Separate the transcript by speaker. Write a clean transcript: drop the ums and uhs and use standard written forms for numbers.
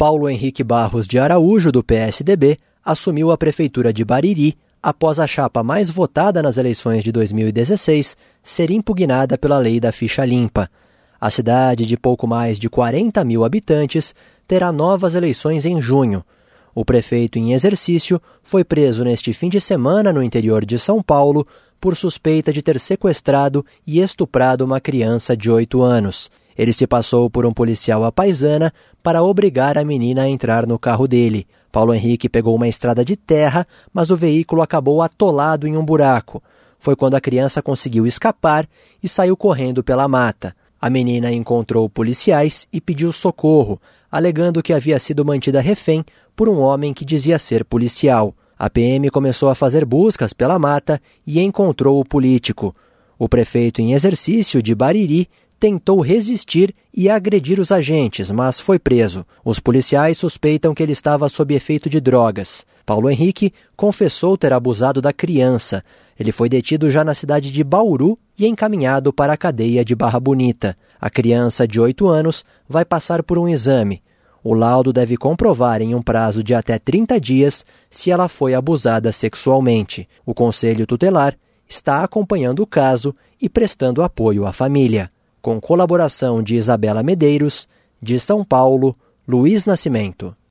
Speaker 1: Paulo Henrique Barros de Araújo, do PSDB, assumiu a prefeitura de Bariri após a chapa mais votada nas eleições de 2016 ser impugnada pela lei da ficha limpa. A cidade, de pouco mais de 40 mil habitantes, terá novas eleições em junho. O prefeito em exercício foi preso neste fim de semana no interior de São Paulo por suspeita de ter sequestrado e estuprado uma criança de 8 anos. Ele se passou por um policial à paisana para obrigar a menina a entrar no carro dele. Paulo Henrique pegou uma estrada de terra, mas o veículo acabou atolado em um buraco. Foi quando a criança conseguiu escapar e saiu correndo pela mata. A menina encontrou policiais e pediu socorro, alegando que havia sido mantida refém por um homem que dizia ser policial. A PM começou a fazer buscas pela mata e encontrou o político. O prefeito em exercício de Bariri tentou resistir e agredir os agentes, mas foi preso. Os policiais suspeitam que ele estava sob efeito de drogas. Paulo Henrique confessou ter abusado da criança. Ele foi detido já na cidade de Bauru e encaminhado para a cadeia de Barra Bonita. A criança de 8 anos vai passar por um exame. O laudo deve comprovar em um prazo de até 30 dias se ela foi abusada sexualmente. O Conselho Tutelar está acompanhando o caso e prestando apoio à família. Com colaboração de Isabela Medeiros, de São Paulo, Luiz Nascimento.